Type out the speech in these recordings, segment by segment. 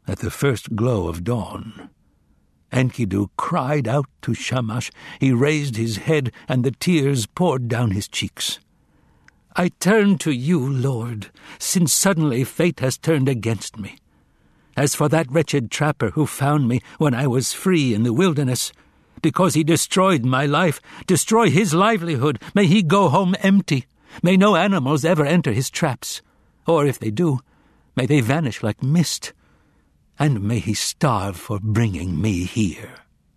at the first glow of dawn. Enkidu cried out to Shamash. He raised his head, and the tears poured down his cheeks. "I turn to you, Lord, since suddenly fate has turned against me. As for that wretched trapper who found me when I was free in the wilderness, because he destroyed my life, destroy his livelihood. May he go home empty. May no animals ever enter his traps. Or if they do, may they vanish like mist. And may he starve for bringing me here."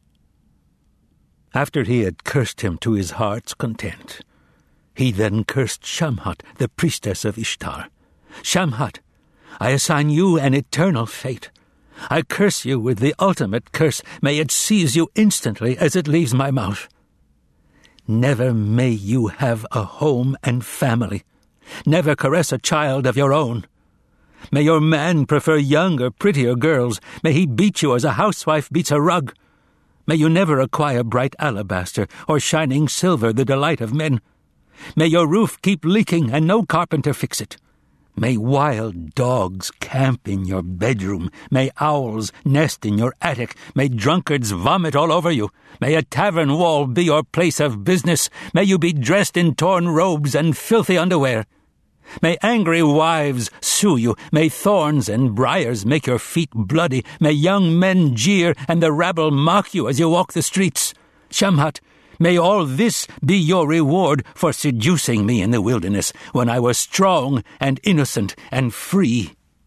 After he had cursed him to his heart's content, he then cursed Shamhat, the priestess of Ishtar. "Shamhat, I assign you an eternal fate. I curse you with the ultimate curse. May it seize you instantly as it leaves my mouth. Never may you have a home and family. Never caress a child of your own. May your man prefer younger, prettier girls. May he beat you as a housewife beats a rug. May you never acquire bright alabaster or shining silver, the delight of men. May your roof keep leaking and no carpenter fix it. May wild dogs camp in your bedroom. May owls nest in your attic. May drunkards vomit all over you. May a tavern wall be your place of business. May you be dressed in torn robes and filthy underwear. May angry wives sue you. May thorns and briars make your feet bloody. May young men jeer and the rabble mock you as you walk the streets. Shamhat, may all this be your reward for seducing me in the wilderness when I was strong and innocent and free."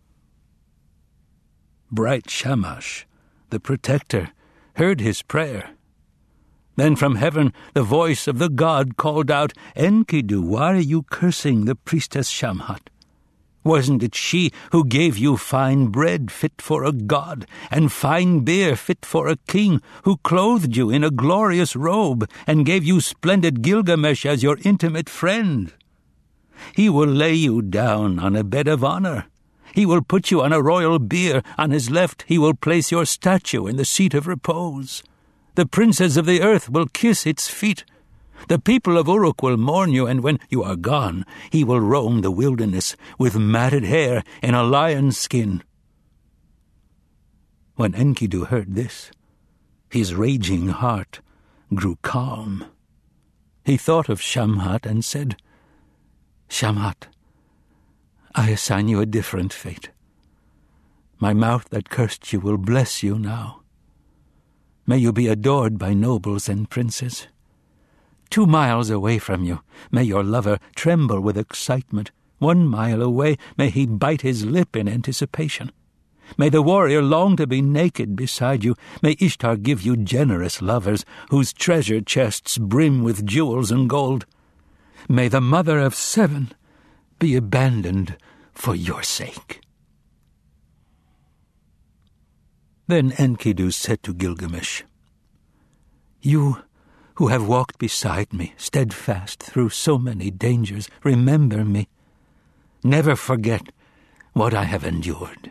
Bright Shamash, the protector, heard his prayer. Then from heaven the voice of the god called out, "Enkidu, why are you cursing the priestess Shamhat? Wasn't it she who gave you fine bread fit for a god, and fine beer fit for a king, who clothed you in a glorious robe, and gave you splendid Gilgamesh as your intimate friend? He will lay you down on a bed of honor. He will put you on a royal bier. On his left he will place your statue in the seat of repose. The princes of the earth will kiss its feet. The people of Uruk will mourn you, and when you are gone, he will roam the wilderness with matted hair and a lion's skin." When Enkidu heard this, his raging heart grew calm. He thought of Shamhat and said, "Shamhat, I assign you a different fate. My mouth that cursed you will bless you now. May you be adored by nobles and princes. 2 miles away from you, may your lover tremble with excitement. 1 mile away, may he bite his lip in anticipation. May the warrior long to be naked beside you. May Ishtar give you generous lovers, whose treasure chests brim with jewels and gold. May the mother of 7 be abandoned for your sake." Then Enkidu said to Gilgamesh, "You who have walked beside me, steadfast through so many dangers, remember me. Never forget what I have endured."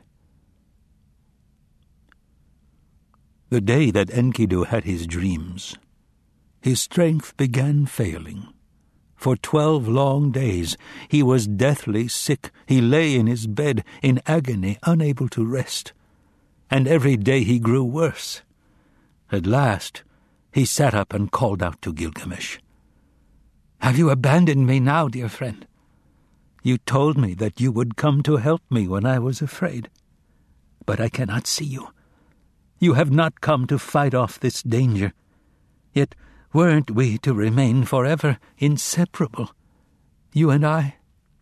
The day that Enkidu had his dreams, his strength began failing. For 12 long days he was deathly sick. He lay in his bed in agony, unable to rest. And every day he grew worse. At last he sat up and called out to Gilgamesh, "Have you abandoned me now, dear friend? You told me that you would come to help me when I was afraid. But I cannot see you. You have not come to fight off this danger. Yet weren't we to remain forever inseparable, you and I?"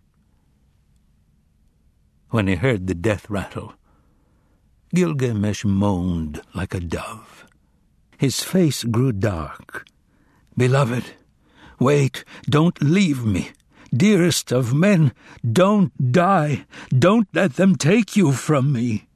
When he heard the death rattle, Gilgamesh moaned like a dove. His face grew dark. "Beloved, wait, don't leave me. Dearest of men, don't die. Don't let them take you from me."